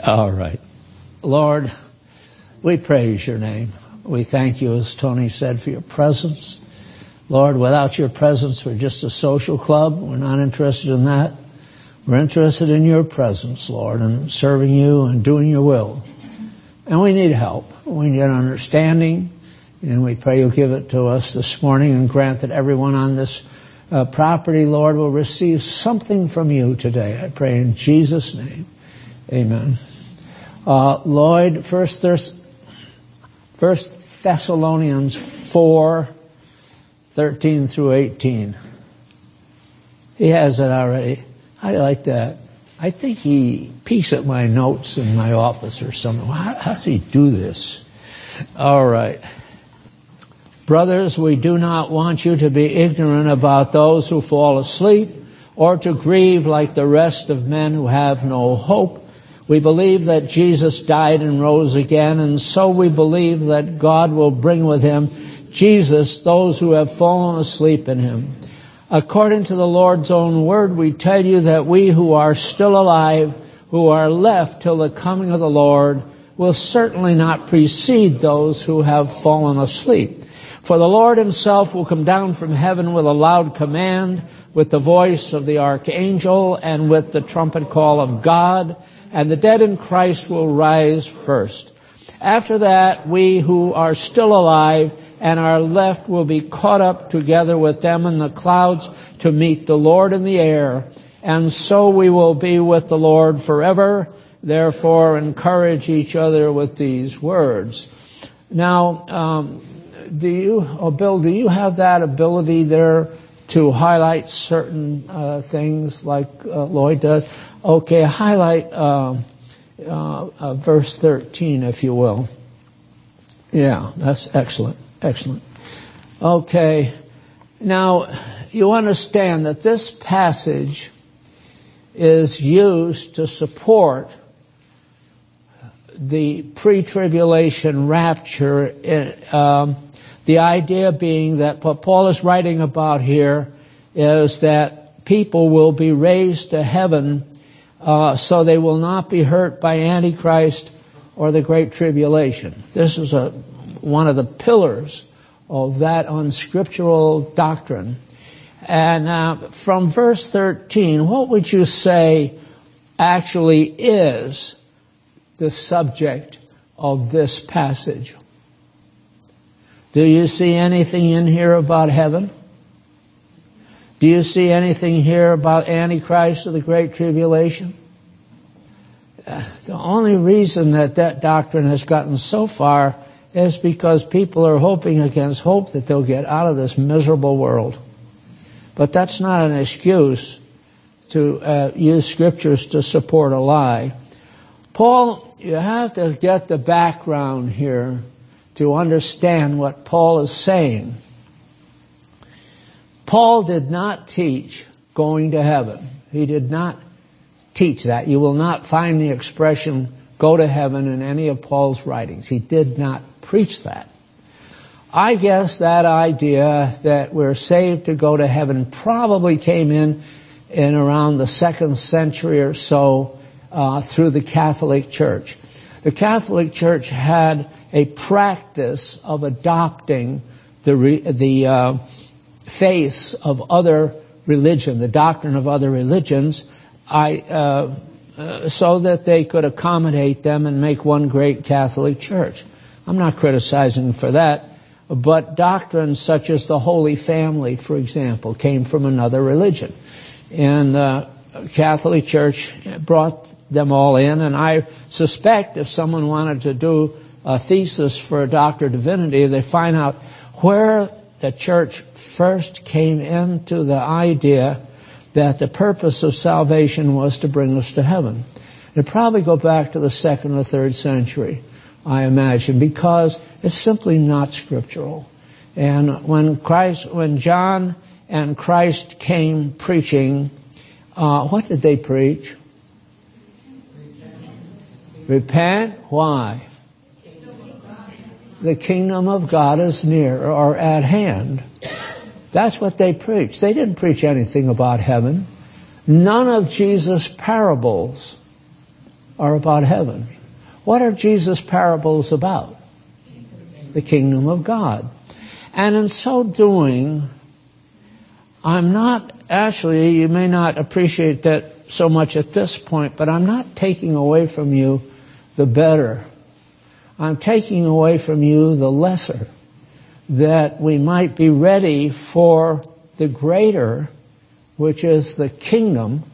All right. Lord, we praise your name. We thank you, as Tony said, for your presence. Lord, without your presence, we're just a social club. We're not interested in that. We're interested in your presence, Lord, and serving you and doing your will. And we need help. We need understanding. And we pray you'll give it to us this morning and grant that everyone on this property, Lord, will receive something from you today. I pray in Jesus' name. Amen. Lloyd, First Thessalonians 4:13 through 18. He has it already. I like that. I think he peeks at my notes in my office or something. How does he do this? All right. Brothers, we do not want you to be ignorant about those who fall asleep or to grieve like the rest of men who have no hope. We believe that Jesus died and rose again, and so we believe that God will bring with him Jesus those who have fallen asleep in him. According to the Lord's own word, we tell you that we who are still alive, who are left till the coming of the Lord, will certainly not precede those who have fallen asleep. For the Lord himself will come down from heaven with a loud command, with the voice of the archangel, and with the trumpet call of God, and the dead in Christ will rise first. After that, we who are still alive and are left will be caught up together with them in the clouds to meet the Lord in the air, and so we will be with the Lord forever. Therefore, encourage each other with these words. Now, Bill, do you have that ability there to highlight certain things like Lloyd does? Okay, highlight verse 13, if you will. Yeah, that's excellent. Excellent. Okay, now you understand that this passage is used to support the pre-tribulation rapture. The idea being that what Paul is writing about here is that people will be raised to heaven so they will not be hurt by Antichrist or the Great Tribulation. This is one of the pillars of that unscriptural doctrine. And from verse 13, what would you say actually is the subject of this passage? Do you see anything in here about heaven? Do you see anything here about Antichrist or the Great Tribulation? The only reason that doctrine has gotten so far is because people are hoping against hope that they'll get out of this miserable world. But that's not an excuse to use scriptures to support a lie. Paul, you have to get the background here to understand what Paul is saying. Paul did not teach going to heaven. He did not teach that. You will not find the expression go to heaven in any of Paul's writings. He did not preach that. I guess that idea that we're saved to go to heaven probably came in around the 2nd century or so through the Catholic Church. The Catholic Church had a practice of adopting the face of other religion, the doctrine of other religions, so that they could accommodate them and make one great Catholic Church. I'm not criticizing for that, but doctrines such as the Holy Family, for example, came from another religion. And the Catholic Church brought them all in, and I suspect if someone wanted to do a thesis for a Doctor of Divinity, they find out where the church first came into the idea that the purpose of salvation was to bring us to heaven. It'd probably go back to the 2nd or 3rd century, I imagine, because it's simply not scriptural. And when John and Christ came preaching, what did they preach? Repent. Why? The kingdom of God is near or at hand. That's what they preached. They didn't preach anything about heaven. None of Jesus' parables are about heaven. What are Jesus' parables about? The kingdom of God. And in so doing, I'm not, actually, you may not appreciate that so much at this point, but I'm not taking away from you the better. I'm taking away from you the lesser, that we might be ready for the greater, which is the kingdom,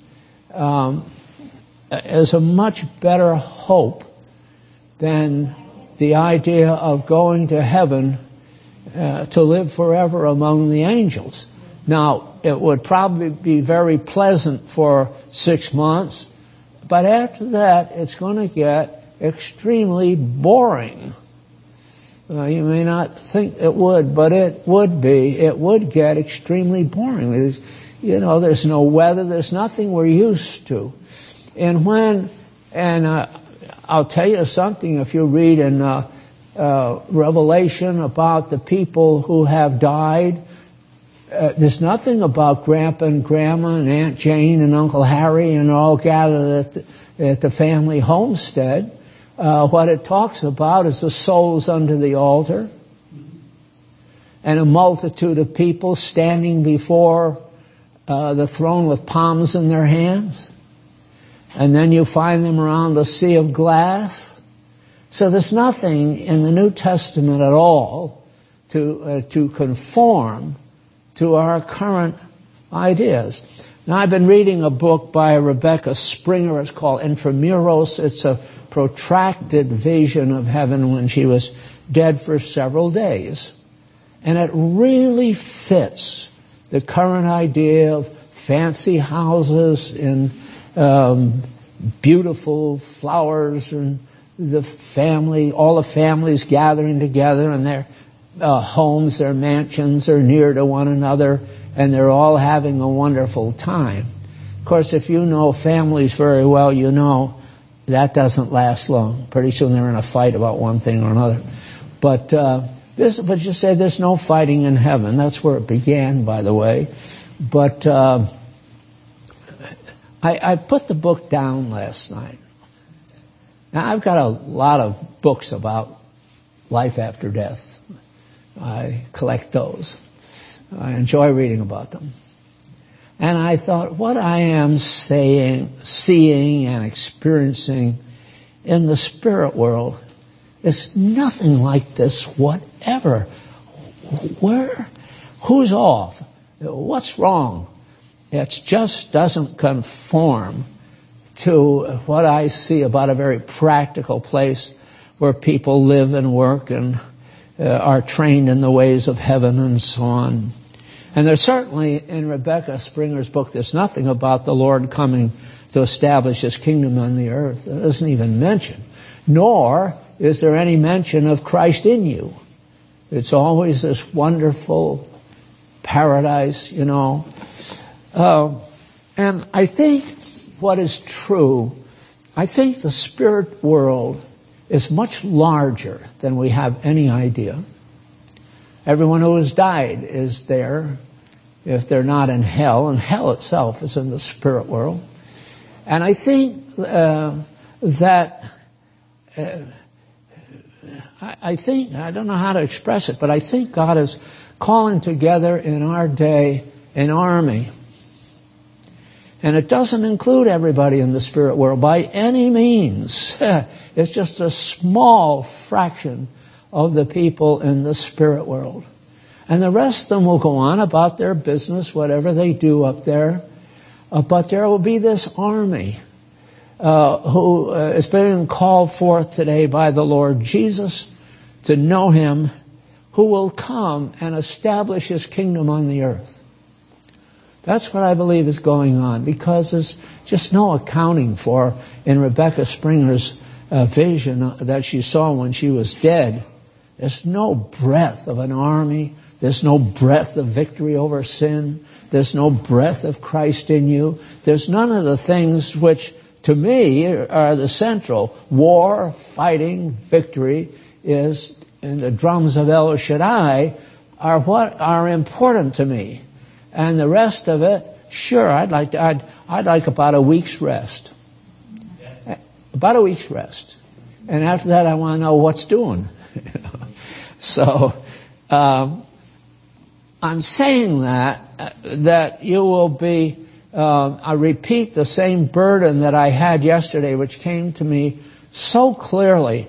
as a much better hope than the idea of going to heaven to live forever among the angels. Now, it would probably be very pleasant for 6 months, but after that, it's going to get extremely boring. You may not think it would, but it would be. It would get extremely boring. There's no weather. There's nothing we're used to. And I'll tell you something. If you read in Revelation about the people who have died, there's nothing about Grandpa and Grandma and Aunt Jane and Uncle Harry and all gathered at the family homestead. What it talks about is the souls under the altar and a multitude of people standing before the throne with palms in their hands. And then you find them around the sea of glass. So there's nothing in the New Testament at all to conform to our current ideas. Now, I've been reading a book by Rebecca Springer. It's called Intramuros. It's a protracted vision of heaven when she was dead for several days. And it really fits the current idea of fancy houses and beautiful flowers and the family, all the families gathering together in their homes, their mansions are near to one another, and they're all having a wonderful time. Of course, if you know families very well, you know that doesn't last long. Pretty soon they're in a fight about one thing or another. But you say there's no fighting in heaven. That's where it began, by the way. But I put the book down last night. Now, I've got a lot of books about life after death. I collect those. I enjoy reading about them. And I thought, what I am seeing and experiencing in the spirit world is nothing like this whatever. Who's off? What's wrong? It just doesn't conform to what I see about a very practical place where people live and work and are trained in the ways of heaven and so on. And there's certainly, in Rebecca Springer's book, there's nothing about the Lord coming to establish His kingdom on the earth. It isn't even mentioned. Nor is there any mention of Christ in you. It's always this wonderful paradise, And I think what is true, I think the spirit world is much larger than we have any idea. Everyone who has died is there, if they're not in hell, and hell itself is in the spirit world. And I think I don't know how to express it, but I think God is calling together in our day an army. And it doesn't include everybody in the spirit world by any means. It's just a small fraction of the people in the spirit world. And the rest of them will go on about their business, whatever they do up there. But there will be this army who is being called forth today by the Lord Jesus to know Him, who will come and establish His kingdom on the earth. That's what I believe is going on, because there's just no accounting for, in Rebecca Springer's vision that she saw when she was dead, there's no breath of an army. There's no breath of victory over sin. There's no breath of Christ in you. There's none of the things which, to me, are the central. War, fighting, victory is, and the drums of El Shaddai are what are important to me. And the rest of it, sure, I'd like about a week's rest. about a week's rest. And after that, I want to know what's doing. So I'm saying that you will be, I repeat the same burden that I had yesterday, which came to me so clearly.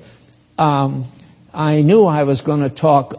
I knew I was going to talk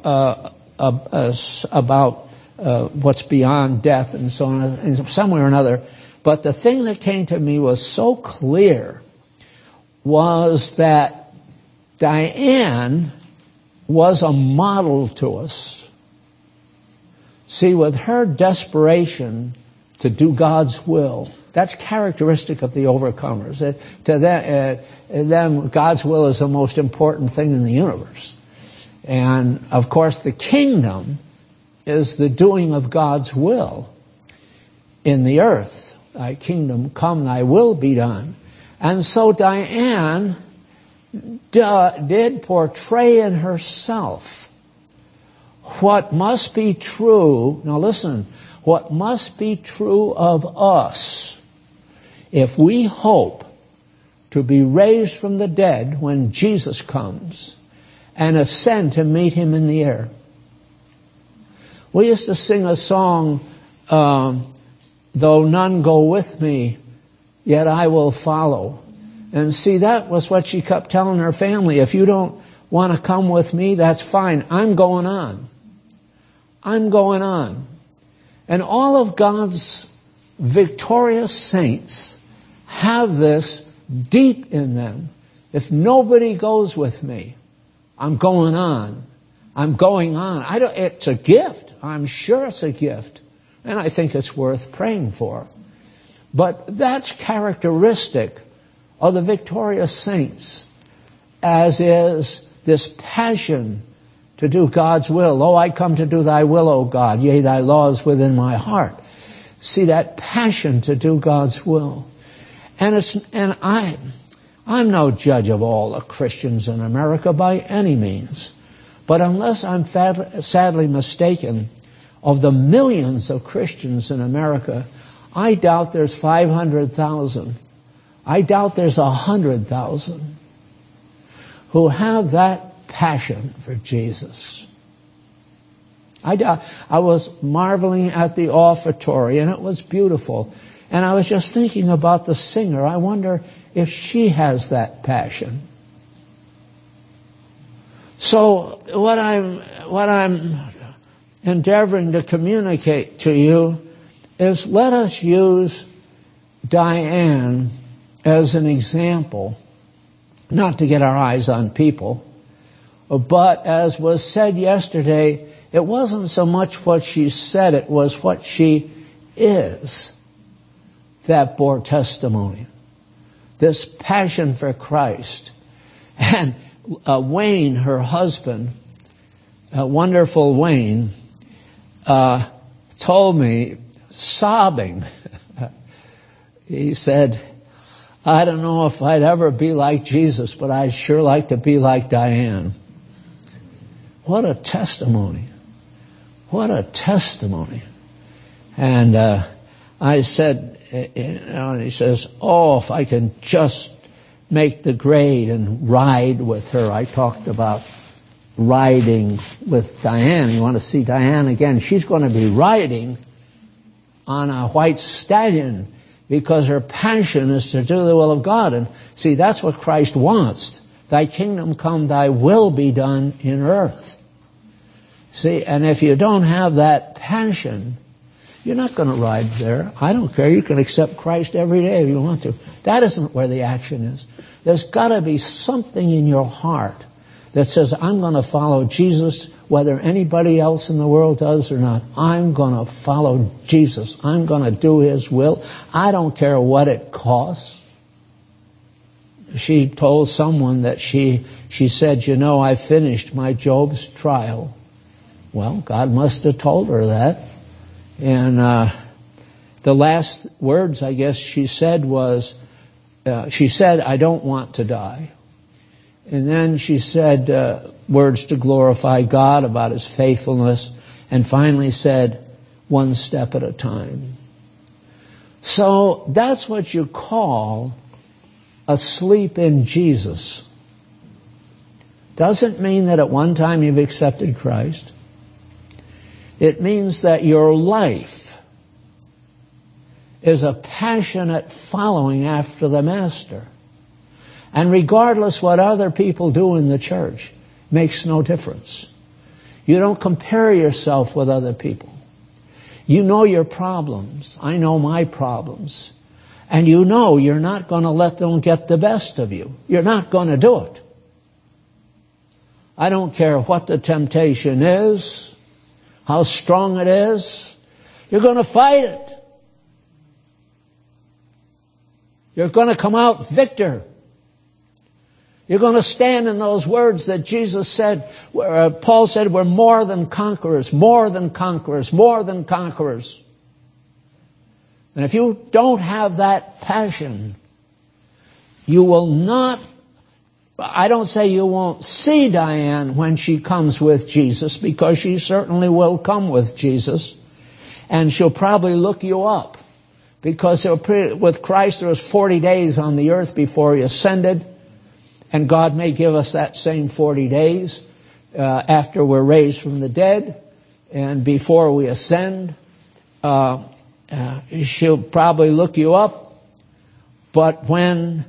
about what's beyond death and so on, in some way or another. But the thing that came to me was so clear was that Diane was a model to us. See, with her desperation to do God's will, that's characteristic of the overcomers. To them, God's will is the most important thing in the universe. And, of course, the kingdom is the doing of God's will in the earth. Thy kingdom come, thy will be done. And so Diane did portray in herself what must be true. Now listen, what must be true of us if we hope to be raised from the dead when Jesus comes and ascend to meet him in the air. We used to sing a song, though none go with me, yet I will follow. And see, that was what she kept telling her family. If you don't want to come with me, that's fine. I'm going on. I'm going on. And all of God's victorious saints have this deep in them. If nobody goes with me, I'm going on. I'm going on. It's a gift. I'm sure it's a gift. And I think it's worth praying for. But that's characteristic of the victorious saints, as is this passion to do God's will. Lo, I come to do thy will, O God. Yea, thy law is within my heart. See that passion to do God's will. And I'm no judge of all the Christians in America by any means. But unless I'm sadly mistaken, of the millions of Christians in America, I doubt there's 500,000. I doubt there's 100,000 who have that passion for Jesus. I was marveling at the offertory, and it was beautiful. And I was just thinking about the singer. I wonder if she has that passion. So what I'm endeavoring to communicate to you is, let us use Diane as an example, not to get our eyes on people, but as was said yesterday, it wasn't so much what she said, it was what she is that bore testimony. This passion for Christ. And Wayne, her husband, wonderful Wayne, told me, sobbing, he said, I don't know if I'd ever be like Jesus, but I'd sure like to be like Diane. What a testimony. What a testimony. And I said, and he says, oh, if I can just make the grade and ride with her. I talked about riding with Diane. You want to see Diane again? She's going to be riding on a white stallion because her passion is to do the will of God. And see, that's what Christ wants. Thy kingdom come, thy will be done in earth. See, and if you don't have that passion, you're not going to ride there. I don't care. You can accept Christ every day if you want to. That isn't where the action is. There's got to be something in your heart that says, I'm going to follow Jesus whether anybody else in the world does or not. I'm going to follow Jesus. I'm going to do his will. I don't care what it costs. She told someone that she said, you know, I finished my Job's trial. Well, God must have told her that. And the last words, I guess, she said was, she said, I don't want to die. And then she said words to glorify God about his faithfulness, and finally said, one step at a time. So that's what you call asleep in Jesus doesn't mean that at one time you've accepted Christ. It means that your life is a passionate following after the Master. And regardless what other people do in the church, makes no difference. You don't compare yourself with other people. You know your problems. I know my problems. And you know you're not going to let them get the best of you. You're not going to do it. I don't care what the temptation is, how strong it is. You're going to fight it. You're going to come out victor. You're going to stand in those words that Jesus said, Paul said, we're more than conquerors, more than conquerors, more than conquerors. And if you don't have that passion, you will not, I don't say you won't see Diane when she comes with Jesus, because she certainly will come with Jesus, and she'll probably look you up, because with Christ there was 40 days on the earth before he ascended, and God may give us that same 40 days after we're raised from the dead and before we ascend. She'll probably look you up, but when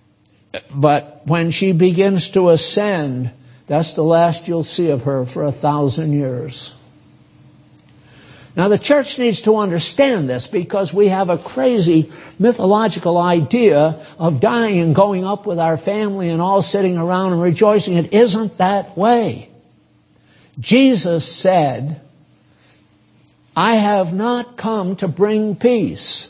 she begins to ascend, that's the last you'll see of her for 1,000 years. Now the church needs to understand this, because we have a crazy mythological idea of dying and going up with our family and all sitting around and rejoicing. It isn't that way. Jesus said, I have not come to bring peace.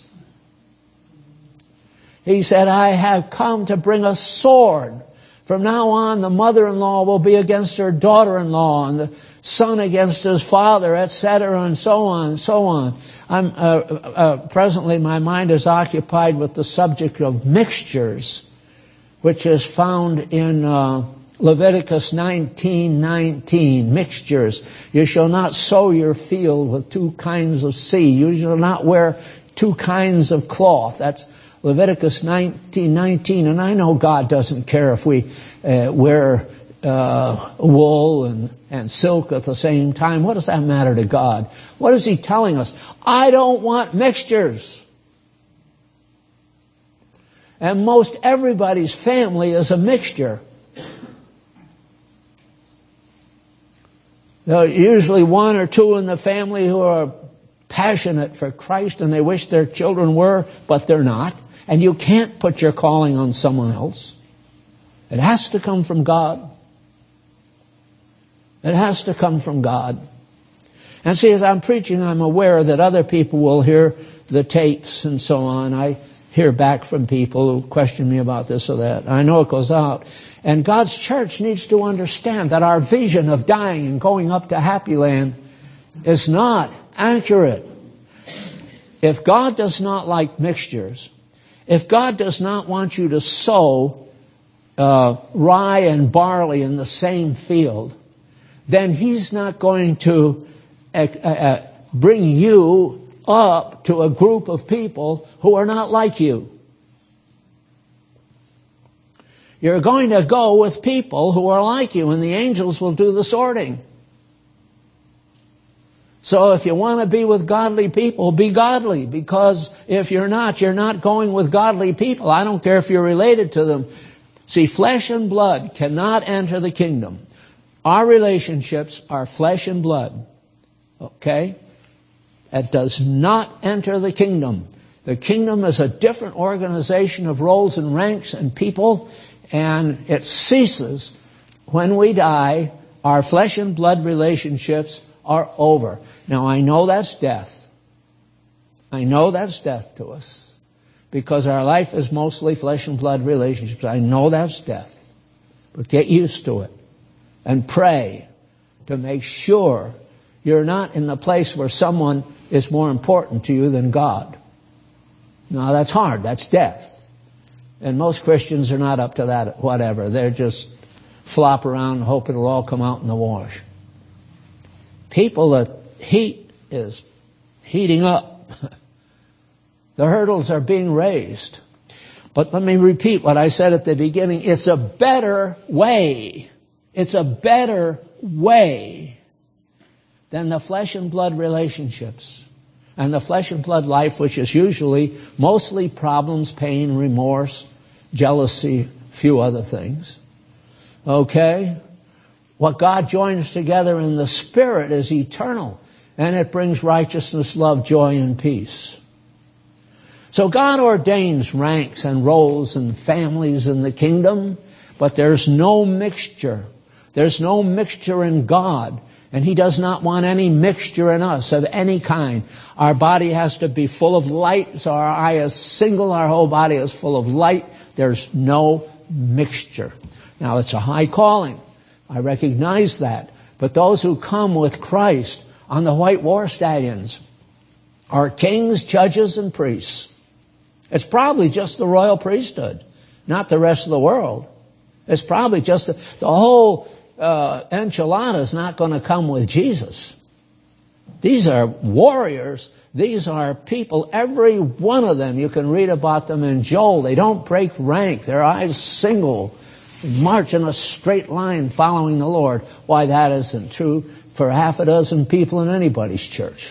He said, I have come to bring a sword. From now on, the mother-in-law will be against her daughter-in-law, and the son against his father, etc., and so on and so on. Presently, my mind is occupied with the subject of mixtures, which is found in Leviticus 19:19. Mixtures. You shall not sow your field with two kinds of seed. You shall not wear two kinds of cloth. That's Leviticus 19:19, and I know God doesn't care if we wear wool and silk at the same time. What does that matter to God? What is He telling us? I don't want mixtures. And most everybody's family is a mixture. There are usually one or two in the family who are passionate for Christ and they wish their children were, but they're not. And you can't put your calling on someone else. It has to come from God. It has to come from God. And see, as I'm preaching, I'm aware that other people will hear the tapes and so on. I hear back from people who question me about this or that. I know it goes out. And God's church needs to understand that our vision of dying and going up to Happy Land is not accurate. If God does not like mixtures, if God does not want you to sow rye and barley in the same field, then He's not going to bring you up to a group of people who are not like you. You're going to go with people who are like you, and the angels will do the sorting. So if you want to be with godly people, be godly, because if you're not going with godly people. I don't care if you're related to them. See, flesh and blood cannot enter the kingdom. Our relationships are flesh and blood. Okay? That does not enter the kingdom. The kingdom is a different organization of roles and ranks and people, and it ceases when we die. Our flesh and blood relationships are over. Now, I know that's death. I know that's death to us, because our life is mostly flesh and blood relationships. I know that's death. But get used to it and pray to make sure you're not in the place where someone is more important to you than God. Now, that's hard. That's death. And most Christians are not up to that, whatever. They're just flop around and hope it'll all come out in the wash. People, the heat is heating up. The hurdles are being raised. But let me repeat what I said at the beginning. It's a better way. It's a better way than the flesh and blood relationships and the flesh and blood life, which is usually mostly problems, pain, remorse, jealousy, few other things. Okay? What God joins together in the Spirit is eternal, and it brings righteousness, love, joy, and peace. So God ordains ranks and roles and families in the kingdom, but there's no mixture. There's no mixture in God, and He does not want any mixture in us of any kind. Our body has to be full of light, so our eye is single, our whole body is full of light. There's no mixture. Now, it's a high calling. I recognize that. But those who come with Christ on the white war stallions are kings, judges, and priests. It's probably just the royal priesthood, not the rest of the world. It's probably just the whole enchilada is not going to come with Jesus. These are warriors. These are people, every one of them. You can read about them in Joel. They don't break rank. Their eyes single, march in a straight line following the Lord. Why, that isn't true for half a dozen people in anybody's church.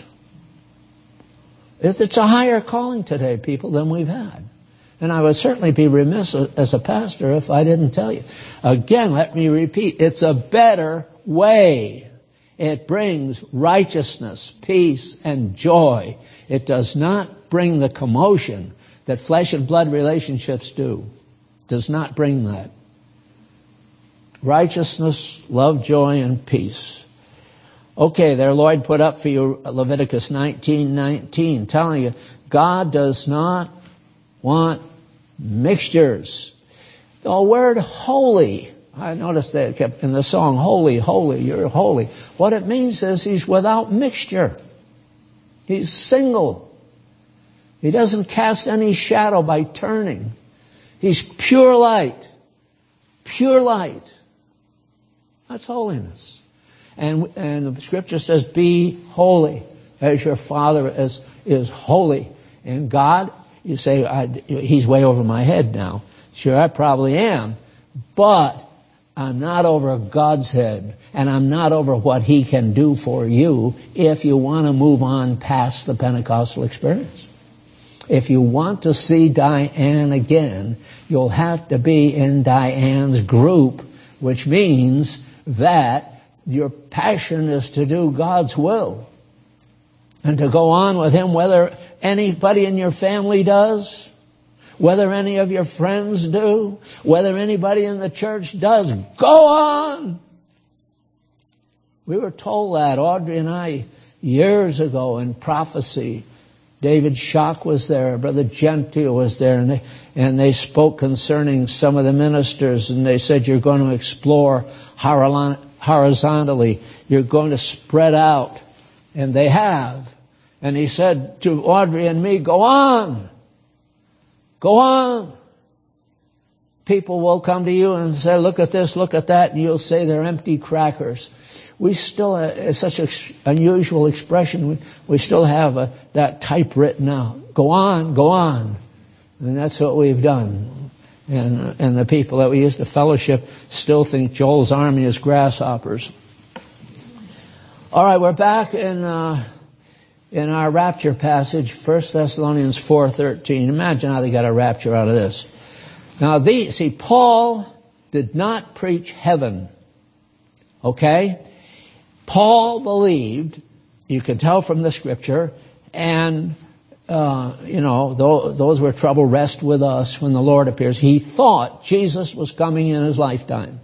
It's a higher calling today, people, than we've had. And I would certainly be remiss as a pastor if I didn't tell you. Again, let me repeat, it's a better way. It brings righteousness, peace, and joy. It does not bring the commotion that flesh and blood relationships do. It does not bring that. Righteousness, love, joy, and peace. Okay, there Lloyd put up for you Leviticus 19:19, telling you God does not want mixtures. The word holy, I noticed that it kept in the song, holy, holy, you're holy. What it means is He's without mixture. He's single. He doesn't cast any shadow by turning. He's pure light. Pure light. That's holiness. And the Scripture says, be holy as your Father is holy. And God, you say, He's way over my head now. Sure, I probably am. But I'm not over God's head. And I'm not over what He can do for you if you want to move on past the Pentecostal experience. If you want to see Diane again, you'll have to be in Diane's group, which means that your passion is to do God's will and to go on with Him, whether anybody in your family does, whether any of your friends do, whether anybody in the church does. Go on! We were told that, Audrey and I, years ago in prophecy. David Schock was there, Brother Gentile was there, and they spoke concerning some of the ministers, and they said, you're going to explore horizontally. You're going to spread out. And they have. And he said to Audrey and me, go on. Go on. People will come to you and say, look at this, look at that, and you'll say they're empty crackers. We still, it's such an unusual expression, we still have that typewritten out. Go on, go on. And that's what we've done. And the people that we used to fellowship still think Joel's army is grasshoppers. All right, we're back in our rapture passage, 1 Thessalonians 4:13. Imagine how they got a rapture out of this. Now, Paul did not preach heaven. Okay? Paul believed, you can tell from the Scripture, and those were trouble rest with us when the Lord appears. He thought Jesus was coming in His lifetime.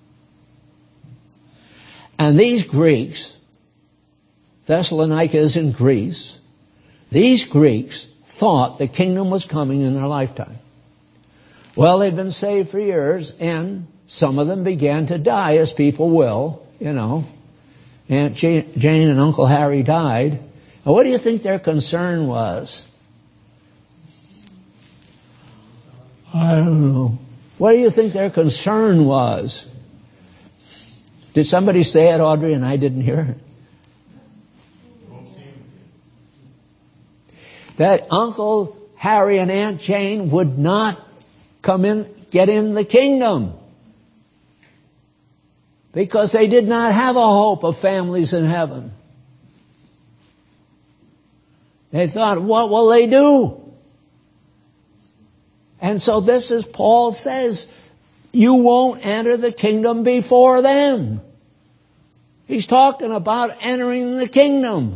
And these Greeks, Thessalonica is in Greece, these Greeks thought the kingdom was coming in their lifetime. Well, they'd been saved for years, and some of them began to die, as people will, Aunt Jane and Uncle Harry died. Now, what do you think their concern was? I don't know. What do you think their concern was? Did somebody say it, Audrey, and I didn't hear it? That Uncle Harry and Aunt Jane would not get in the kingdom. Because they did not have a hope of families in heaven. They thought, what will they do? And so this is, Paul says, you won't enter the kingdom before them. He's talking about entering the kingdom.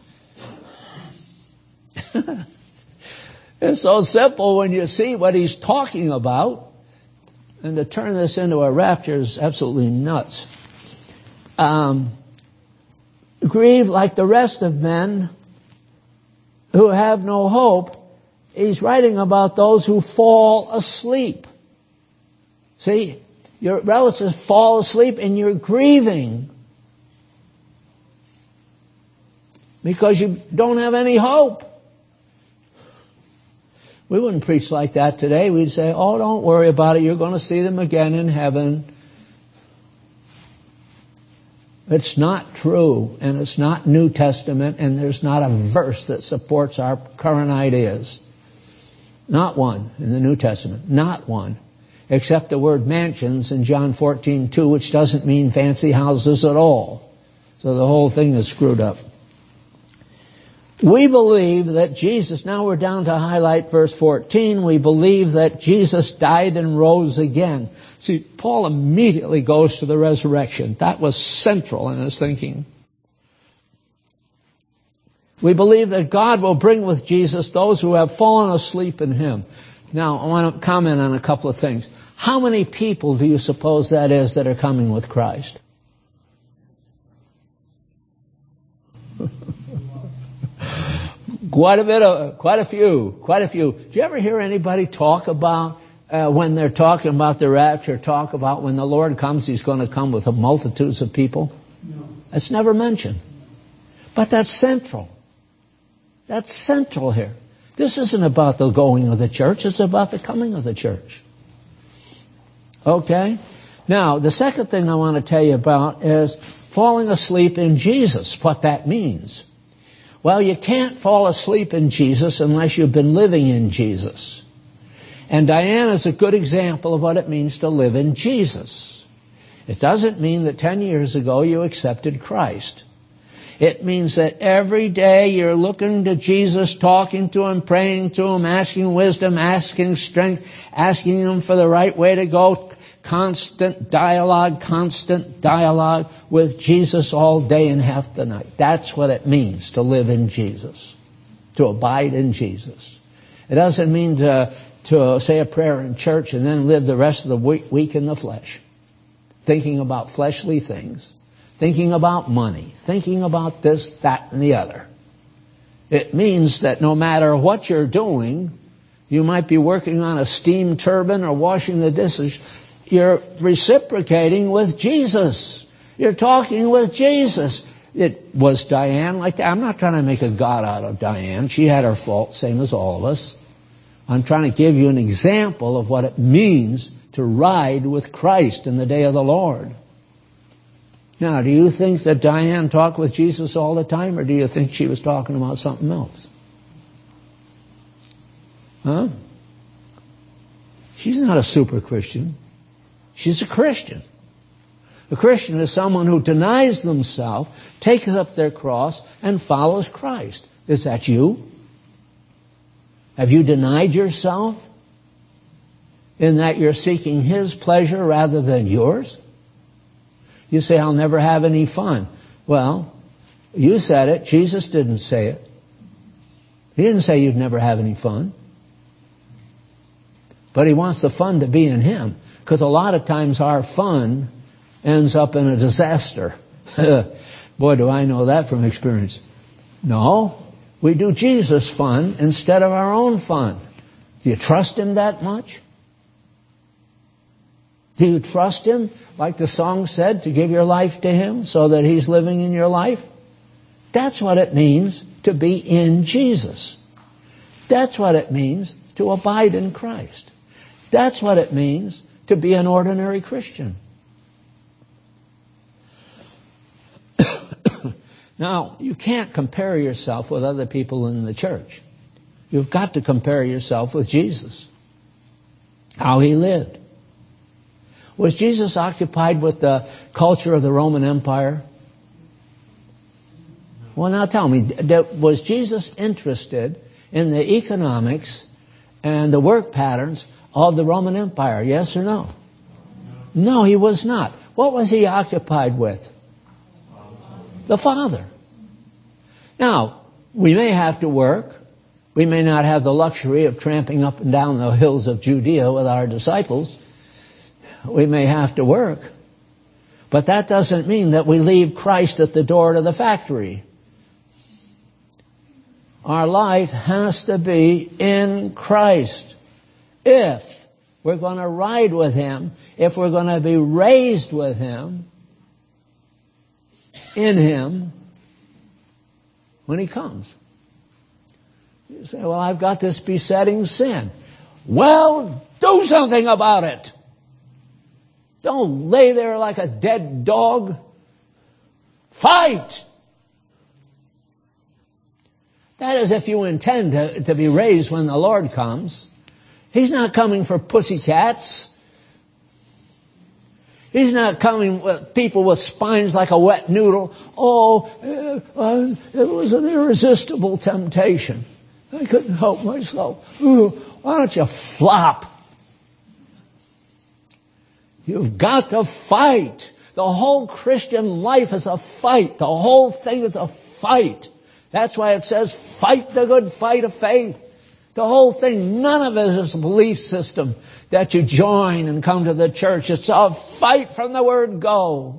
It's so simple when you see what he's talking about. And to turn this into a rapture is absolutely nuts. Grieve like the rest of men who have no hope. He's writing about those who fall asleep. See, your relatives fall asleep and you're grieving because you don't have any hope. We wouldn't preach like that today. We'd say, oh, don't worry about it. You're going to see them again in heaven. It's not true, and it's not New Testament, and there's not a verse that supports our current ideas. Not one in the New Testament. Not one. Except the word mansions in John 14:2, which doesn't mean fancy houses at all. So the whole thing is screwed up. We believe that Jesus, now we're down to highlight verse 14, we believe that Jesus died and rose again. See, Paul immediately goes to the resurrection. That was central in his thinking. We believe that God will bring with Jesus those who have fallen asleep in him. Now, I want to comment on a couple of things. How many people do you suppose that is that are coming with Christ? Quite a few. Do you ever hear anybody talk about, when they're talking about the rapture, talk about when the Lord comes, he's going to come with multitudes of people? No. That's never mentioned. But that's central. That's central here. This isn't about the going of the church, it's about the coming of the church. Okay? Now, the second thing I want to tell you about is falling asleep in Jesus, what that means. Well, you can't fall asleep in Jesus unless you've been living in Jesus. And Diane is a good example of what it means to live in Jesus. It doesn't mean that 10 years ago you accepted Christ. It means that every day you're looking to Jesus, talking to him, praying to him, asking wisdom, asking strength, asking him for the right way to go. Constant dialogue with Jesus all day and half the night. That's what it means to live in Jesus, to abide in Jesus. It doesn't mean to say a prayer in church and then live the rest of the week in the flesh, thinking about fleshly things, thinking about money, thinking about this, that, and the other. It means that no matter what you're doing, you might be working on a steam turbine or washing the dishes, you're reciprocating with Jesus. You're talking with Jesus. It was Diane like that. I'm not trying to make a god out of Diane. She had her faults, same as all of us. I'm trying to give you an example of what it means to ride with Christ in the day of the Lord. Now, do you think that Diane talked with Jesus all the time, or do you think she was talking about something else? Huh? She's not a super Christian. She's a Christian. A Christian is someone who denies themselves, takes up their cross, and follows Christ. Is that you? Have you denied yourself in that you're seeking his pleasure rather than yours? You say, I'll never have any fun. Well, you said it. Jesus didn't say it. He didn't say you'd never have any fun. But he wants the fun to be in him. Because a lot of times our fun ends up in a disaster. Boy, do I know that from experience. No, we do Jesus fun instead of our own fun. Do you trust him that much? Do you trust him, like the song said, to give your life to him so that he's living in your life? That's what it means to be in Jesus. That's what it means to abide in Christ. That's what it means to be an ordinary Christian. Now, you can't compare yourself with other people in the church. You've got to compare yourself with Jesus. how he lived. Was Jesus occupied with the culture of the Roman Empire? Well, now tell me, was Jesus interested in the economics and the work patterns of the Roman Empire? Yes or no? No, he was not. What was he occupied with? The Father. Now, we may have to work. We may not have the luxury of tramping up and down the hills of Judea with our disciples. We may have to work. But that doesn't mean that we leave Christ at the door to the factory. Our life has to be in Christ. If we're going to ride with Him, if we're going to be raised with Him, in Him, when He comes. You say, well, I've got this besetting sin. Well, do something about it. Don't lay there like a dead dog. Fight! That is if you intend to be raised when the Lord comes. He's not coming for pussycats. He's not coming with people with spines like a wet noodle. Oh, it was an irresistible temptation. I couldn't help myself. Ooh, why don't you flop? You've got to fight. The whole Christian life is a fight. The whole thing is a fight. That's why it says, fight the good fight of faith. The whole thing, none of it is a belief system that you join and come to the church. It's a fight from the word go.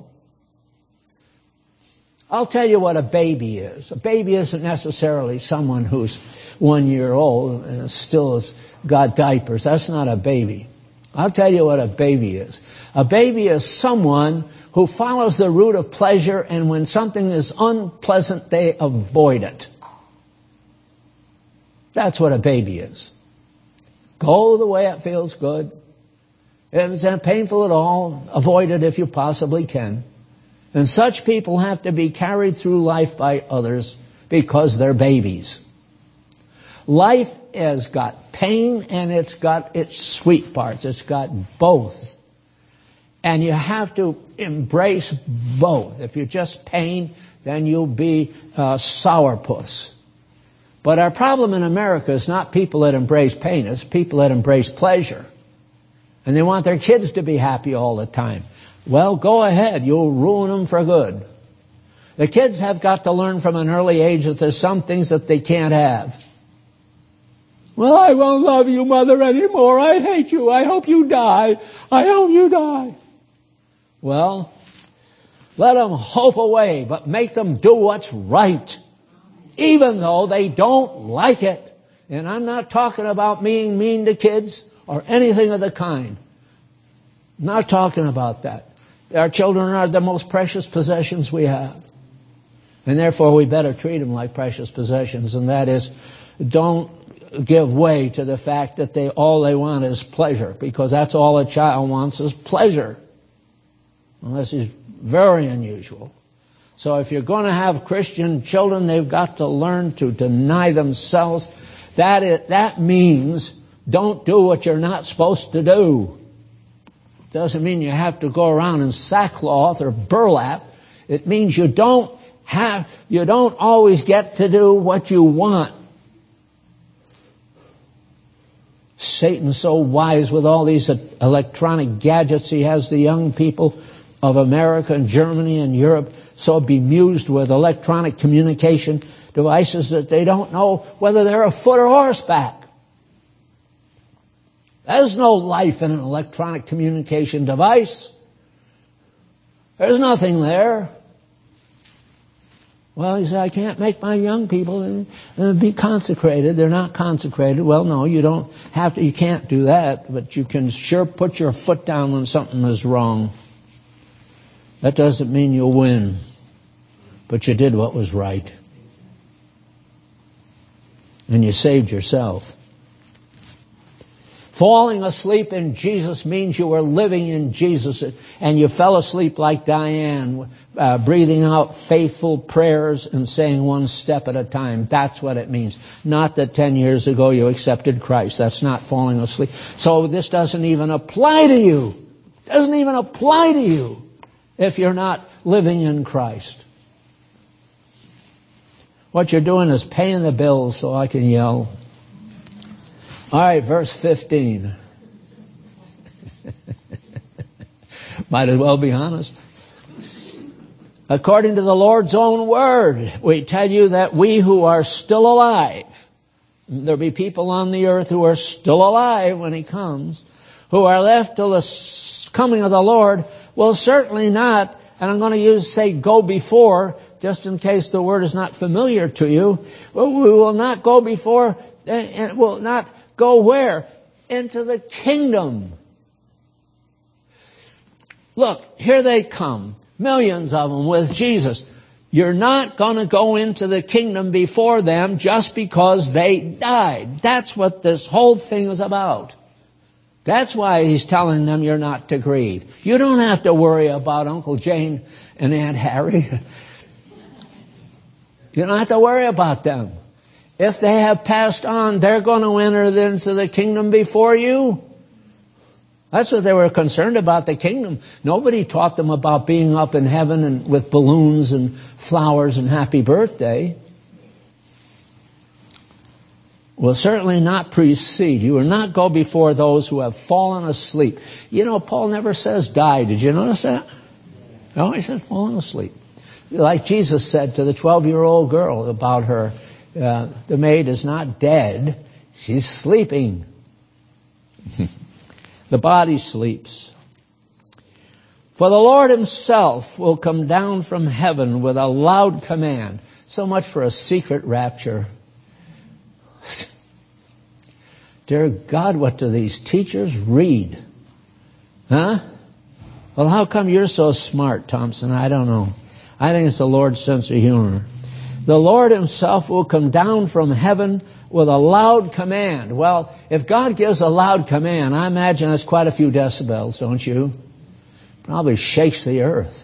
I'll tell you what a baby is. A baby isn't necessarily someone who's 1 year old and still has got diapers. That's not a baby. I'll tell you what a baby is. A baby is someone who follows the route of pleasure, and when something is unpleasant, they avoid it. That's what a baby is. Go the way it feels good. If it's not painful at all, avoid it if you possibly can. And such people have to be carried through life by others because they're babies. Life has got pain and it's got its sweet parts. It's got both. And you have to embrace both. If you're just pain, then you'll be sourpuss. But our problem in America is not people that embrace pain. It's people that embrace pleasure. And they want their kids to be happy all the time. Well, go ahead. You'll ruin them for good. The kids have got to learn from an early age that there's some things that they can't have. Well, I won't love you, Mother, anymore. I hate you. I hope you die. I hope you die. Well, let them hope away, but make them do what's right, even though they don't like it. And I'm not talking about being mean to kids or anything of the kind. I'm not talking about that. Our children are the most precious possessions we have. And therefore we better treat them like precious possessions. And that is, don't give way to the fact that all they want is pleasure. Because that's all a child wants is pleasure. Unless he's very unusual. So if you're going to have Christian children, they've got to learn to deny themselves. That means don't do what you're not supposed to do. Doesn't mean you have to go around in sackcloth or burlap. It means you don't always get to do what you want. Satan's so wise with all these electronic gadgets. He has the young people of America and Germany and Europe so bemused with electronic communication devices that they don't know whether they're afoot or horseback. There's no life in an electronic communication device. There's nothing there. Well, you say, I can't make my young people be consecrated. They're not consecrated. Well, no, you don't have to. You can't do that, but you can sure put your foot down when something is wrong. That doesn't mean you'll win, but you did what was right. And you saved yourself. Falling asleep in Jesus means you were living in Jesus and you fell asleep like Diane, breathing out faithful prayers and saying one step at a time. That's what it means. Not that 10 years ago you accepted Christ. That's not falling asleep. So this doesn't even apply to you. Doesn't even apply to you if you're not living in Christ. What you're doing is paying the bills so I can yell. All right, verse 15. Might as well be honest. According to the Lord's own word, we tell you that we who are still alive, there'll be people on the earth who are still alive when He comes, who are left till the coming of the Lord, will certainly not, and I'm going to say go before, just in case the word is not familiar to you, we will not go before, and will not go where? Into the kingdom. Look, here they come. Millions of them with Jesus. You're not going to go into the kingdom before them just because they died. That's what this whole thing is about. That's why He's telling them you're not to grieve. You don't have to worry about Uncle Jane and Aunt Harry. You don't have to worry about them. If they have passed on, they're going to enter into the kingdom before you. That's what they were concerned about, the kingdom. Nobody taught them about being up in heaven and with balloons and flowers and happy birthday. Will certainly not precede. You will not go before those who have fallen asleep. You know, Paul never says die. Did you notice that? No, he said fallen asleep. Like Jesus said to the 12-year-old girl about her, the maid is not dead, she's sleeping. The body sleeps. For the Lord Himself will come down from heaven with a loud command. So much for a secret rapture. Dear God, what do these teachers read? Huh? Well, how come you're so smart, Thompson? I don't know. I think it's the Lord's sense of humor. The Lord Himself will come down from heaven with a loud command. Well, if God gives a loud command, I imagine that's quite a few decibels, don't you? Probably shakes the earth.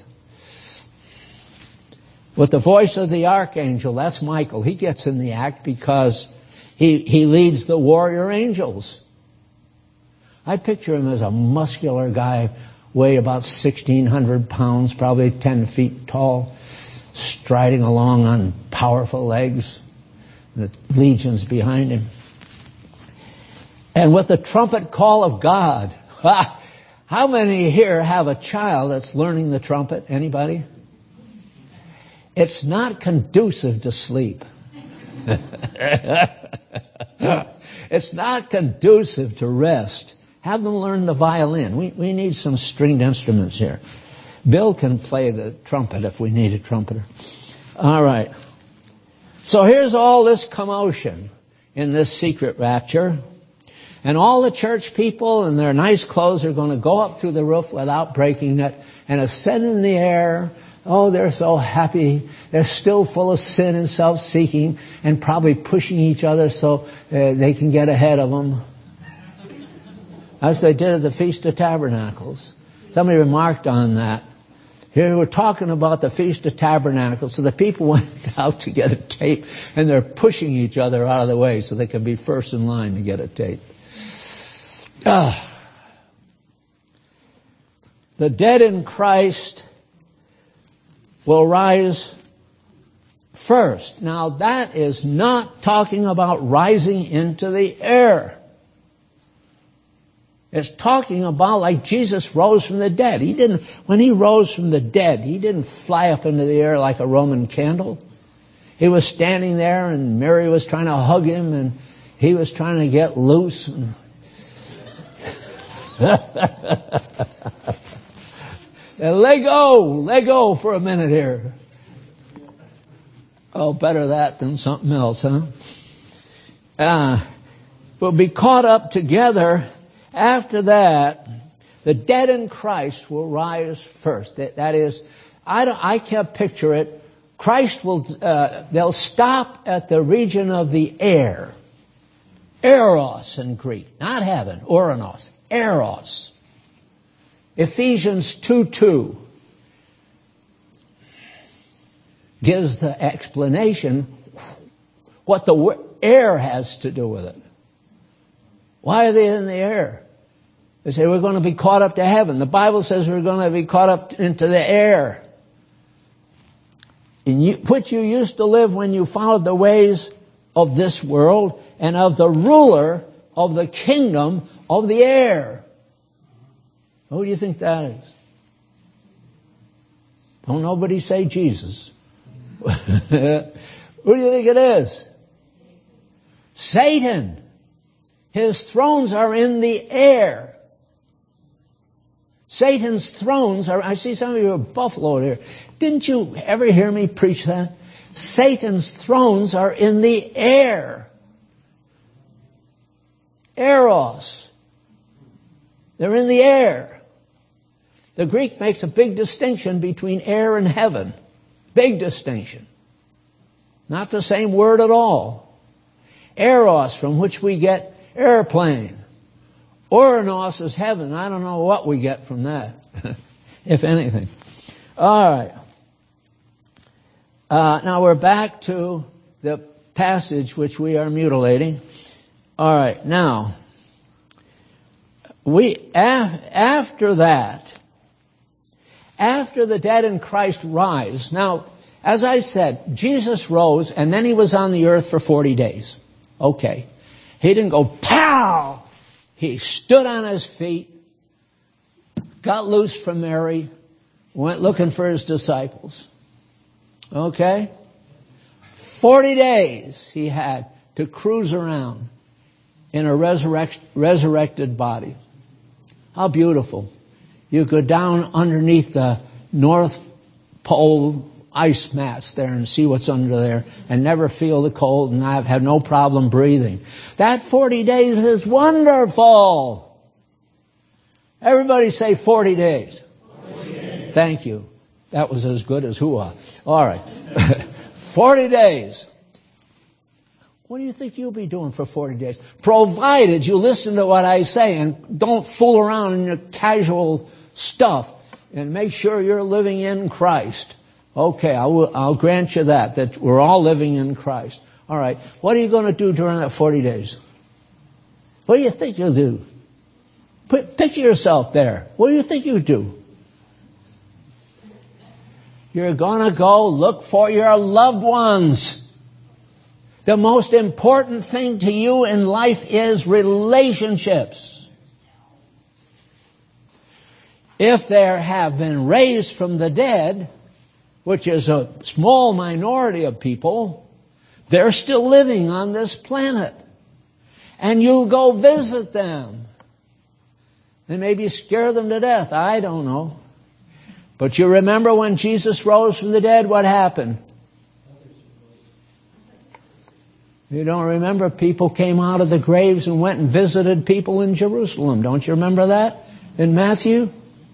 With the voice of the archangel, that's Michael. He gets in the act because he leads the warrior angels. I picture him as a muscular guy, weigh about 1,600 pounds, probably 10 feet tall, striding along on powerful legs, the legions behind him. And with the trumpet call of God, how many here have a child that's learning the trumpet? Anybody? It's not conducive to sleep. It's not conducive to rest. Have them learn the violin. We need some stringed instruments here. Bill can play the trumpet if we need a trumpeter. All right. So here's all this commotion in this secret rapture. And all the church people in their nice clothes are going to go up through the roof without breaking it and ascend in the air. Oh, they're so happy. They're still full of sin and self-seeking and probably pushing each other so they can get ahead of them. As they did at the Feast of Tabernacles. Somebody remarked on that. Here we're talking about the Feast of Tabernacles. So the people went out to get a tape and they're pushing each other out of the way so they can be first in line to get a tape. The dead in Christ will rise first. Now that is not talking about rising into the air. It's talking about like Jesus rose from the dead. When He rose from the dead, He didn't fly up into the air like a Roman candle. He was standing there and Mary was trying to hug Him and He was trying to get loose. And let go for a minute here. Oh, better that than something else, huh? We'll be caught up together. After that, the dead in Christ will rise first. That is, I can't picture it. Christ will, they'll stop at the region of the air. Eros in Greek, not heaven, Oranos, Eros. Ephesians 2:2 gives the explanation what the air has to do with it. Why are they in the air? They say we're going to be caught up to heaven. The Bible says we're going to be caught up into the air. In which you used to live when you followed the ways of this world and of the ruler of the kingdom of the air. Who do you think that is? Don't nobody say Jesus. Who do you think it is? Satan. His thrones are in the air. Satan's thrones are, I see some of you are buffaloed here. Didn't you ever hear me preach that? Satan's thrones are in the air. Eros. They're in the air. The Greek makes a big distinction between air and heaven. Big distinction. Not the same word at all. Eros, from which we get airplane. Oranos is heaven. I don't know what we get from that, if anything. All right. Now we're back to the passage which we are mutilating. All right. Now, after that, after the dead in Christ rise. Now, as I said, Jesus rose and then he was on the earth for 40 days. Okay. He didn't go, pow! He stood on his feet, got loose from Mary, went looking for his disciples. Okay? 40 days he had to cruise around in a resurrected body. How beautiful. You go down underneath the North Pole ice mats there and see what's under there and never feel the cold, and I've had no problem breathing. That 40 days is wonderful. Everybody say 40 days. 40 days. Thank you. That was as good as hoo-ah. All right. 40 days. What do you think you'll be doing for 40 days? Provided you listen to what I say and don't fool around in your casual stuff and make sure you're living in Christ. Okay, I'll grant you that we're all living in Christ. All right. What are you going to do during that 40 days? What do you think you'll do? Picture yourself there. What do you think you'll do? You're going to go look for your loved ones. The most important thing to you in life is relationships. If there have been raised from the dead, which is a small minority of people, they're still living on this planet. And you'll go visit them. And maybe scare them to death. I don't know. But you remember when Jesus rose from the dead, what happened? You don't remember? People came out of the graves and went and visited people in Jerusalem. Don't you remember that in Matthew?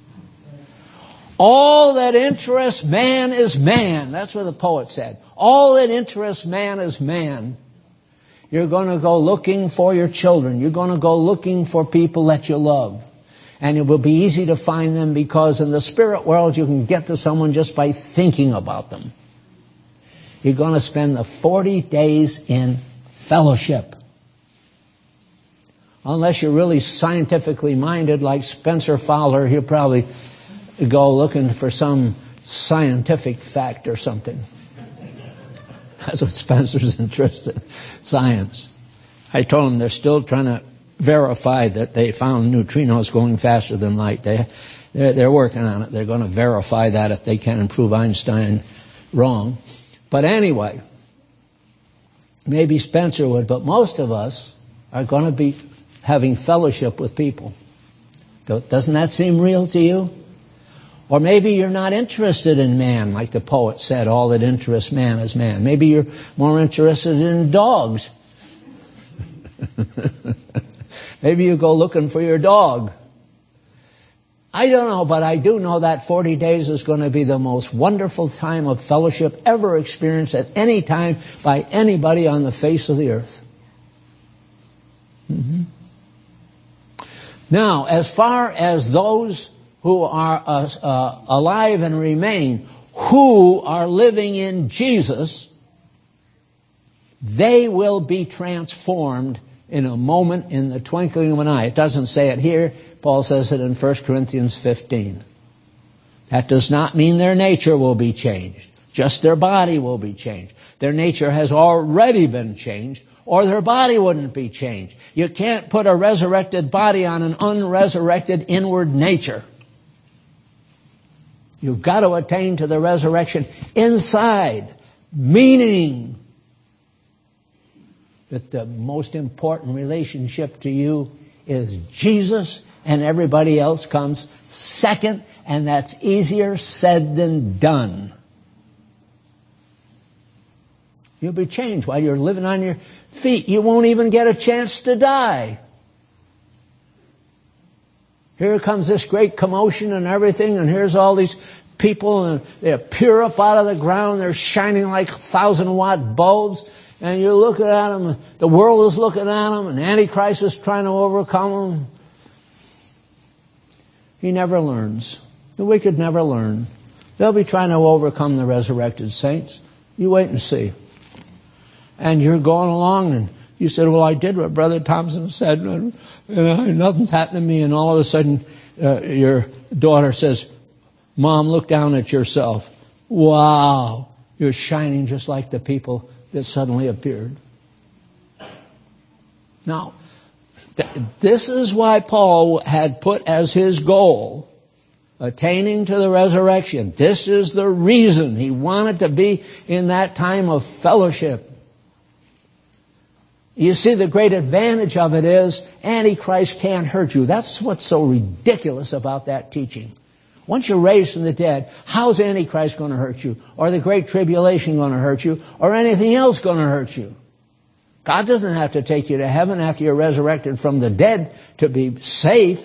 All that interests man is man. That's what the poet said. All that interests man is man. You're going to go looking for your children. You're going to go looking for people that you love. And it will be easy to find them because in the spirit world you can get to someone just by thinking about them. You're going to spend the 40 days in fellowship. Unless you're really scientifically minded like Spencer Fowler, he'll probably go looking for some scientific fact or something. That's what Spencer's interested in, science. I told him they're still trying to verify that they found neutrinos going faster than light. They're working on it. They're going to verify that if they can and prove Einstein wrong. But anyway, maybe Spencer would, but most of us are going to be having fellowship with people. Doesn't that seem real to you? Or maybe you're not interested in man, like the poet said, all that interests man is man. Maybe you're more interested in dogs. Maybe you go looking for your dog. I don't know, but I do know that 40 days is going to be the most wonderful time of fellowship ever experienced at any time by anybody on the face of the earth. Mm-hmm. Now, as far as those who are alive and remain, who are living in Jesus, they will be transformed in a moment, in the twinkling of an eye. It doesn't say it here. Paul says it in 1 Corinthians 15. That does not mean their nature will be changed. Just their body will be changed. Their nature has already been changed, or their body wouldn't be changed. You can't put a resurrected body on an unresurrected inward nature. You've got to attain to the resurrection inside, meaning that the most important relationship to you is Jesus, and everybody else comes second, and that's easier said than done. You'll be changed while you're living on your feet. You won't even get a chance to die. Here comes this great commotion and everything, and here's all these people, and they appear up out of the ground. They're shining like 1,000-watt bulbs, and you're looking at them. The world is looking at them, and Antichrist is trying to overcome them. He never learns. The wicked never learn. They'll be trying to overcome the resurrected saints. You wait and see. And you're going along, and you said, well, I did what Brother Thompson said, and nothing's happened to me. And all of a sudden, your daughter says, Mom, look down at yourself. Wow, you're shining just like the people that suddenly appeared. Now, this is why Paul had put as his goal attaining to the resurrection. This is the reason he wanted to be in that time of fellowship. You see, the great advantage of it is Antichrist can't hurt you. That's what's so ridiculous about that teaching. Once you're raised from the dead, how's Antichrist going to hurt you? Or the Great Tribulation going to hurt you? Or anything else going to hurt you? God doesn't have to take you to heaven after you're resurrected from the dead to be safe.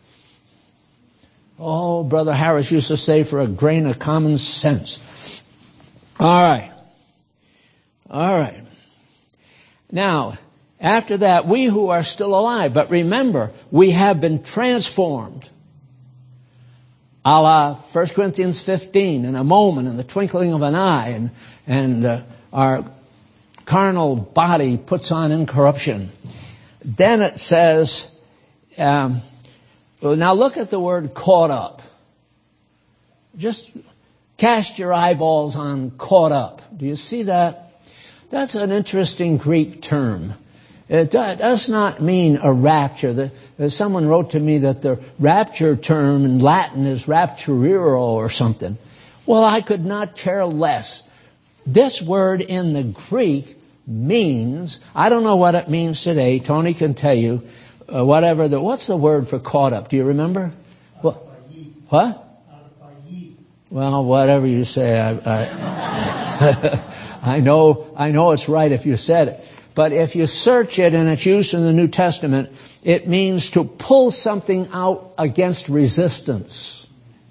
Oh, Brother Harris used to say, for a grain of common sense. All right. Now, after that, we who are still alive, but remember, we have been transformed. A la 1 Corinthians 15, in a moment, in the twinkling of an eye, and our carnal body puts on incorruption. Then it says, now look at the word caught up. Just cast your eyeballs on caught up. Do you see that? That's an interesting Greek term. It does not mean a rapture. Someone wrote to me that the rapture term in Latin is rapturero or something. Well, I could not care less. This word in the Greek means, I don't know what it means today. Tony can tell you. What's the word for caught up? Do you remember? What? Well, whatever you say. I know it's right if you said it. But if you search it, and it's used in the New Testament, it means to pull something out against resistance.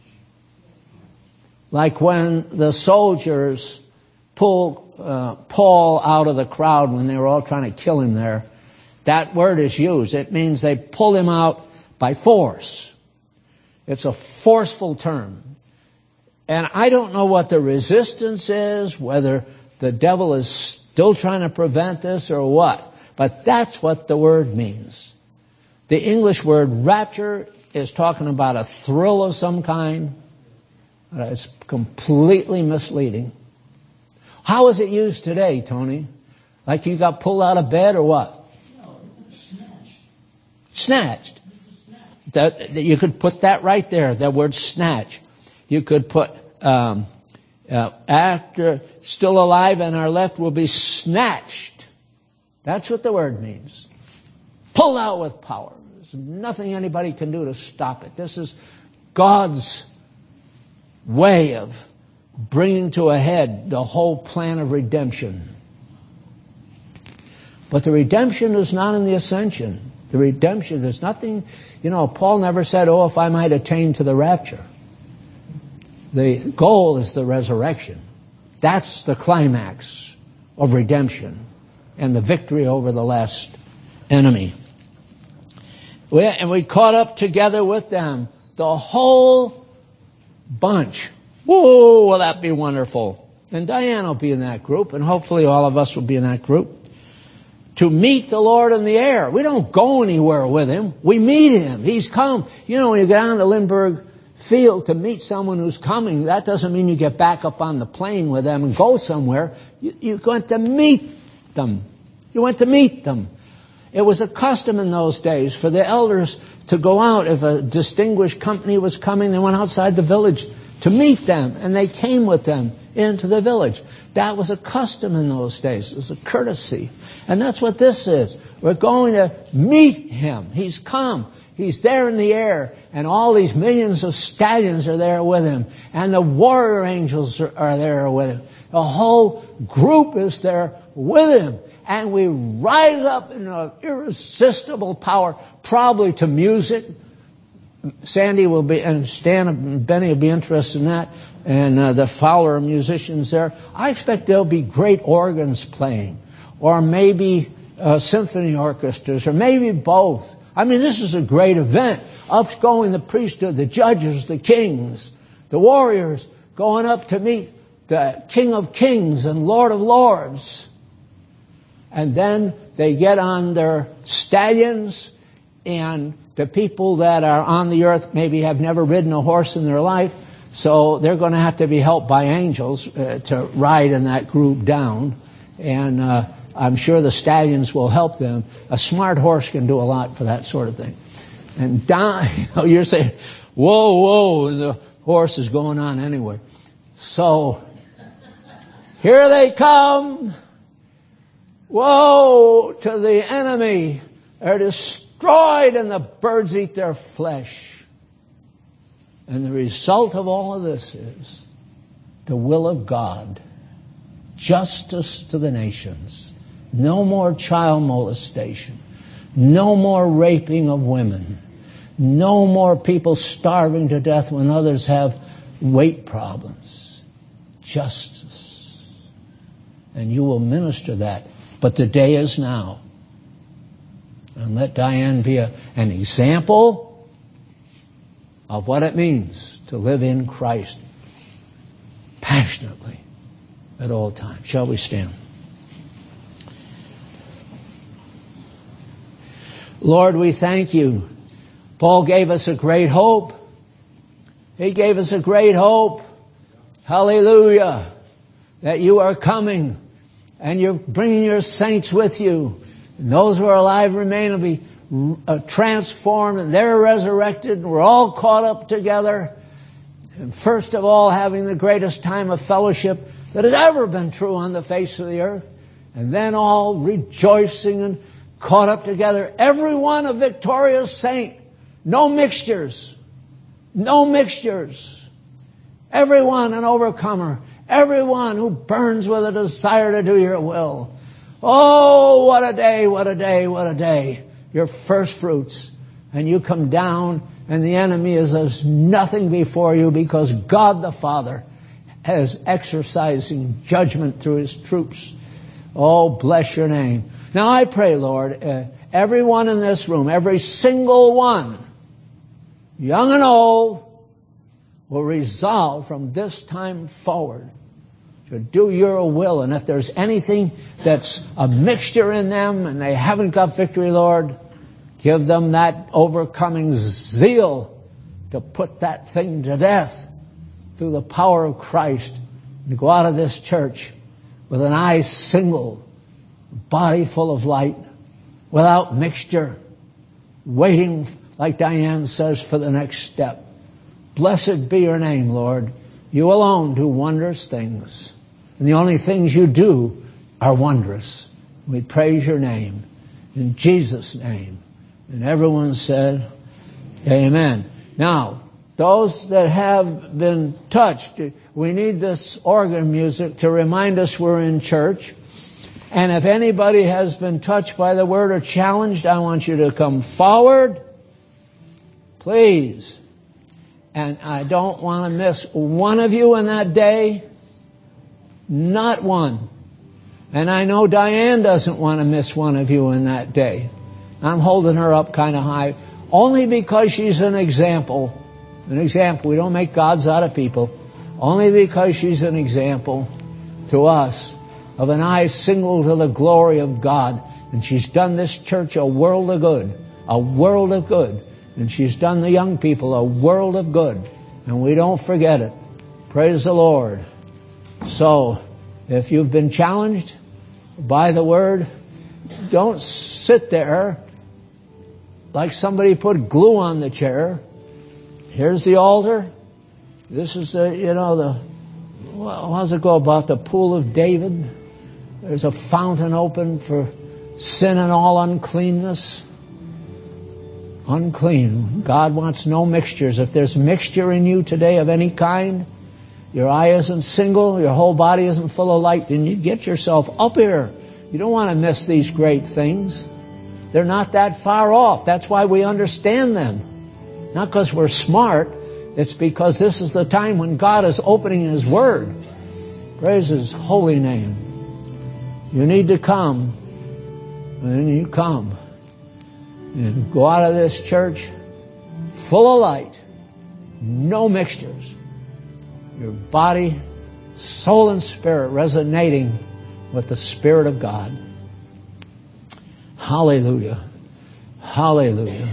Like when the soldiers pull Paul out of the crowd when they were all trying to kill him there. That word is used. It means they pull him out by force. It's a forceful term. And I don't know what the resistance is, whether the devil is still trying to prevent this or what. But that's what the word means. The English word rapture is talking about a thrill of some kind. It's completely misleading. How is it used today, Tony? Like you got pulled out of bed or what? No, snatched. Snatched. You could put that right there, that word snatch. You could put, after still alive and are left will be snatched. That's what the word means. Pulled out with power. There's nothing anybody can do to stop it. This is God's way of bringing to a head the whole plan of redemption. But the redemption is not in the ascension. The redemption, there's nothing, Paul never said, if I might attain to the rapture. The goal is the resurrection. That's the climax of redemption and the victory over the last enemy. And we caught up together with them, the whole bunch. Whoa, will that be wonderful? And Diane will be in that group, and hopefully all of us will be in that group. To meet the Lord in the air. We don't go anywhere with Him. We meet Him. He's come. You know, when you go down to Lindbergh Field to meet someone who's coming, that doesn't mean you get back up on the plane with them and go somewhere. You went to meet them. You went to meet them. It was a custom in those days for the elders to go out. If a distinguished company was coming, they went outside the village to meet them, and they came with them into the village. That was a custom in those days. It was a courtesy. And that's what this is. We're going to meet Him. He's come. He's there in the air, and all these millions of stallions are there with Him, and the warrior angels are there with Him. The whole group is there with Him. And we rise up in an irresistible power, probably to music. Sandy will be, and Stan and Benny will be interested in that, and the Fowler musicians there. I expect there'll be great organs playing, or maybe symphony orchestras, or maybe both. I mean, this is a great event. Up's going the priesthood, the judges, the kings, the warriors, going up to meet the King of Kings and Lord of Lords. And then they get on their stallions, and the people that are on the earth maybe have never ridden a horse in their life, so they're going to have to be helped by angels to ride in that group down. And I'm sure the stallions will help them. A smart horse can do a lot for that sort of thing. And down, you're saying, whoa, and the horse is going on anyway. So here they come. Woe to the enemy. They're destroyed, and the birds eat their flesh. And the result of all of this is the will of God. Justice to the nations. No more child molestation. No more raping of women. No more people starving to death when others have weight problems. Justice. And you will minister that. But the day is now. And let Diane be an example of what it means to live in Christ passionately at all times. Shall we stand? Lord, we thank You. Paul gave us a great hope. He gave us a great hope. Hallelujah. That You are coming. And You're bringing Your saints with You. And those who are alive remain will be transformed, and they're resurrected, and we're all caught up together. And first of all, having the greatest time of fellowship that has ever been true on the face of the earth. And then all rejoicing and caught up together. Everyone a victorious saint. No mixtures. No mixtures. Everyone an overcomer. Everyone who burns with a desire to do Your will. Oh, what a day, what a day, what a day. Your first fruits. And You come down, and the enemy is as nothing before You, because God the Father is exercising judgment through His troops. Oh, bless Your name. Now I pray, Lord, everyone in this room, every single one, young and old, will resolve from this time forward to do Your will. And if there's anything that's a mixture in them and they haven't got victory, Lord, give them that overcoming zeal to put that thing to death through the power of Christ, and to go out of this church with an eye single, body full of light, without mixture, waiting, like Diane says, for the next step. Blessed be Your name, Lord. You alone do wondrous things. And the only things You do are wondrous. We praise Your name. In Jesus' name. And everyone said, amen. Now, those that have been touched, we need this organ music to remind us we're in church. And if anybody has been touched by the word or challenged, I want you to come forward. Please. And I don't want to miss one of you in that day. Not one. And I know Diane doesn't want to miss one of you in that day. I'm holding her up kind of high. only because she's an example. An example. We don't make gods out of people. Only because she's an example to us of an eye single to the glory of God. And she's done this church a world of good. A world of good. And she's done the young people a world of good. And we don't forget it. Praise the Lord. So, if you've been challenged by the Word, don't sit there like somebody put glue on the chair. Here's the altar. This is how does it go about the pool of David? There's a fountain open for sin and all uncleanness. Unclean. God wants no mixtures. If there's mixture in you today of any kind, your eye isn't single, your whole body isn't full of light, then you get yourself up here. You don't want to miss these great things. They're not that far off. That's why we understand them. Not because we're smart. It's because this is the time when God is opening His Word. Praise His holy name. You need to come. And you come. And go out of this church full of light. No mixtures. Your body, soul, and spirit resonating with the Spirit of God. Hallelujah. Hallelujah.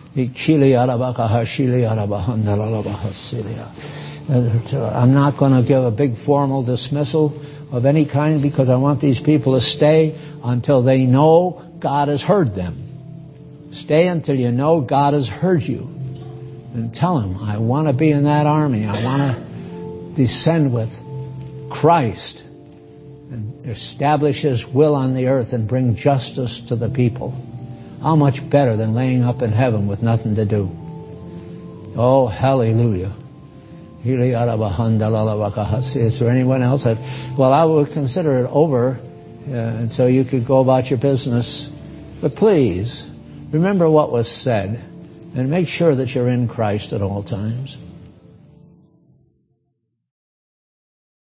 I'm not going to give a big formal dismissal of any kind because I want these people to stay until they know God has heard them. Stay until you know God has heard you. And tell Him, I want to be in that army. I want to descend with Christ and establish His will on the earth and bring justice to the people. How much better than laying up in heaven with nothing to do? Oh, hallelujah. Is there anyone else? Well, I would consider it over, and so you could go about your business. But please, remember what was said, and make sure that you're in Christ at all times.